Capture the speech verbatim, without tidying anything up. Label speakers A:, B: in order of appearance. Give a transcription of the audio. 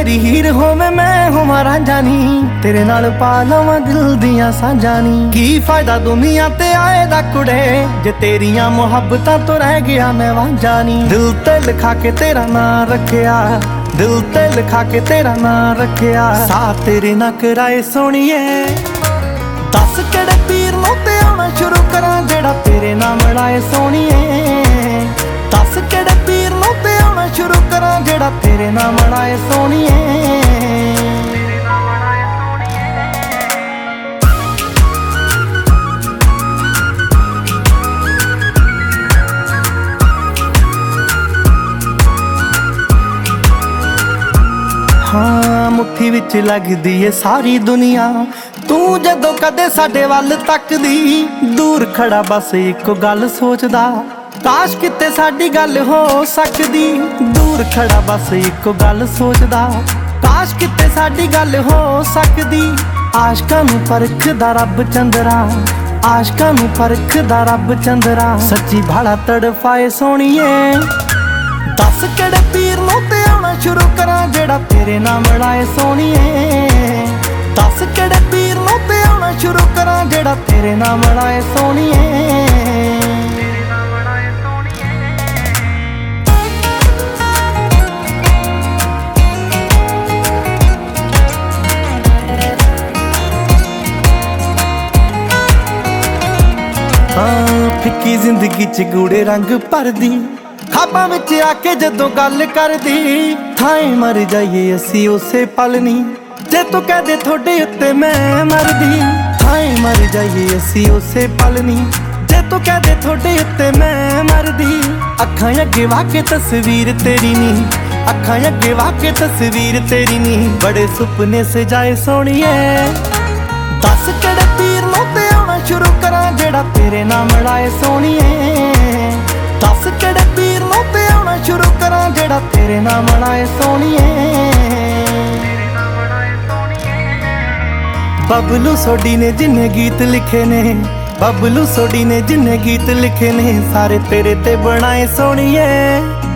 A: मेरी हीर होवे मैं होवां रांझा नी, तेरे नाल पा लवां दिल दियां सांझां नी। की फायदा दुनिया ते आए दा कुड़े, जे तेरियां मुहब्बतां तो रह गया मैं वांझा नी। दिल ते लिखा के तेरा नां रखिया, दिल ते लिखा के तेरा नां रखिया, सा तेरे ना कराए सोहणीए। दस किहड़े पीर नूं ते आउणा शुरू करां, जेड़ा तेरे नां मिलाए सोहणीए। दस किहड़े पीर नूं ते आउणा शुरू करां, जेड़ा तेरे नां मिलाए सोहणीए। हाँ मुट्ठी विच लगदी है सारी दुनिया, तू जदों कदे साडे वल तकदी। दूर खड़ा बस एक गल सोचदा, काश किते साडी गल हो सकदी। दूर खड़ा बस एक गल सोचदा, काश किते साडी गल हो सकदी। आशकां नूं परखदा रब चंदरा, आशकां नूं परखदा रब चंदरा, सच्ची भाड़ा तड़फाए सोहणीए। दस किहड़े पीर नूं ते आउणा शुरू करां, जेड़ा तेरे नां मिलाए सोहणीए। दस किहड़े पीर नूं ते आउणा शुरू करां, जेड़ा तेरे नां मिलाए सोहणीए। फिक्की जिंदगी च गूड़े रंग भरदी, खाबां विच आके जदों गल करदी। थाए मर जाइए असी उसे पल नी, जे तू कह दे थोड़े उत्ते मैं मरदी। थाए मर जाइए असी उसे पल नी, जे तू कह दे थोड़े उत्ते मैं मरदी। अखां अगे वाके तस्वीर तेरी नी, अखां अगे वाके तस्वीर तेरी नी, बड़े सुपने सजाए सोहणीए। दस किहड़े पीर नूं ते आउणा शुरू करां, जेड़ा तेरे नां मिलाए सोहणीए। दस किहड़े पीर नूं ते आउणा शुरू करां, जेड़ा तेरे नां मिलाए सोहणीए। बबलू सोडी ने जिन्ने गीत लिखे ने, बबलू सोडी ने जिन्ने गीत लिखे ने, सारे तेरे ते बनाए सोहणीए।